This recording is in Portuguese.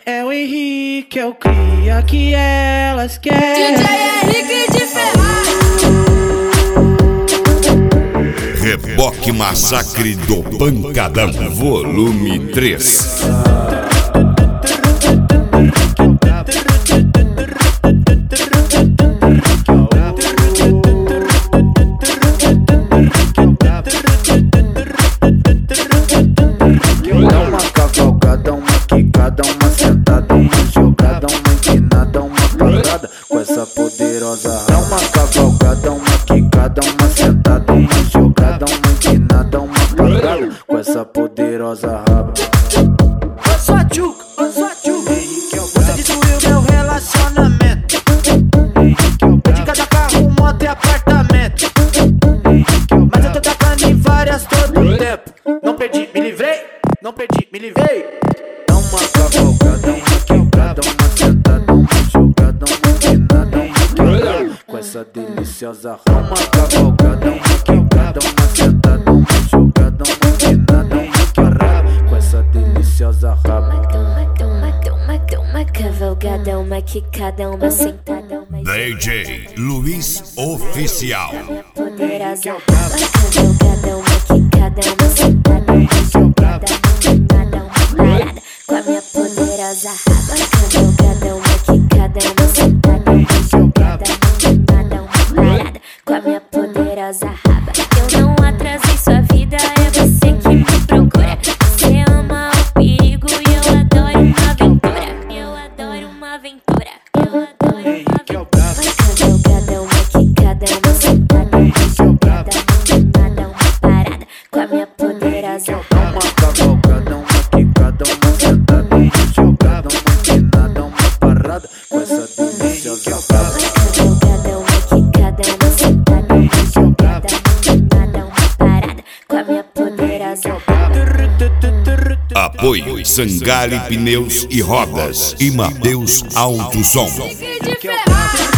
É o Henrique, é o cria que elas querem. DJ Henrique de Ferraz. Reboque Massacre do Pancadão, volume 3. Dá uma cavalgada, uma quicada, uma sentada, uma jogada, uma empinada, uma parada com essa poderosa. Dá uma cavalgada, uma quicada, uma sentada, uma jogada, uma empinada, uma parada com essa poderosa raba. Ô sua tchuca, você destruiu meu relacionamento. De casa, carro, moto e apartamento. Mas eu tô tacando em várias todo o tempo. Não perdi, me livrei. Não perdi, me livrei. Dá uma cavalgada, uma quicada, uma sentada, uma jogada, uma empinada, uma parada com essa deliciosa raba. Dá uma cavalgada, uma quicada, uma sentada, uma jogada, uma empinada, uma parada com essa deliciosa raba. Uma cavalgada, uma quicada, uma sentada, uma DJ Luiz Oficial. poderosa raba. Cavalgada, uma quicada, uma sentada, uma jogada, uma empinada, uma parada com a minha poderosa raba. Cavalgada, uma quicada, uma sentada, uma jogada, uma empinada, uma parada com a minha poderosa raba. Eu não atrasei sua vida, é você que me procura. Você ama o perigo e eu adoro uma aventura. Eu adoro uma aventura. Eu adoro uma aventura. Cavalgada, uma quicada, uma sentada, uma jogada, uma empinada, uma parada com a minha poderosa Dá raba. uma cavalgada, uma quicada, uma sentada, uma jogada, uma empinada, uma parada com essa deliciosa raba. Cavalgada, uma quicada, uma sentada, uma jogada, uma empinada, uma parada com a minha poderosa raba. Apoio Sangali Pneus e Rodas e Mateus Alto Som. Henrique de Ferraz.